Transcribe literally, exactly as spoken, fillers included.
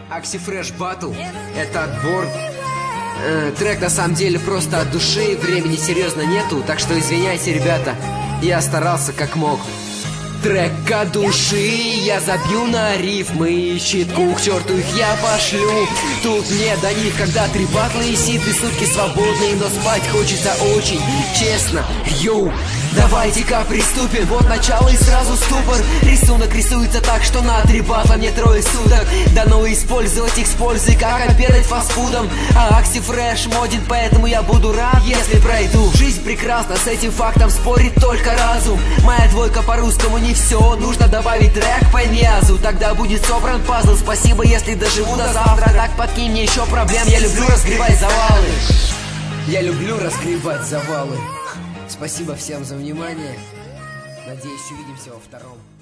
Акси-фреш батл — это отбор. Э, трек на самом деле просто от души, времени серьезно нету, так что извиняйте, ребята, я старался как мог. Трек от души, я забью на рифмы, щитку к черту их я пошлю. Тут не до них, когда три батла и ситы, сутки свободные, но спать хочется очень, честно, йоу. Давайте-ка приступим, вот начало и сразу ступор. Рисунок рисуется так, что на три батла мне трое суток. Дано использовать их с пользой, как обедать фастфудом. А Акси-фреш моден, поэтому я буду рад, если пройду. Жизнь прекрасна, с этим фактом спорит только разум. Моя двойка по-русскому не все, нужно добавить трек по Ниязу, тогда будет собран пазл. Спасибо, если доживу до завтра, так подкинь мне еще проблем. Я люблю разгребать завалы. Я люблю разгребать завалы. Спасибо всем за внимание. Надеюсь, увидимся во втором.